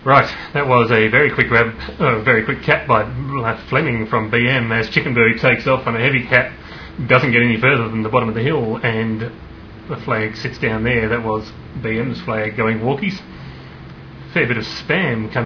Right, that was a very quick grab, very quick cap by Fleming from BM as Chickenberry takes off on a heavy cap, doesn't get any further than the bottom of the hill, and the flag sits down there. That was BM's flag going walkies. Fair bit of spam coming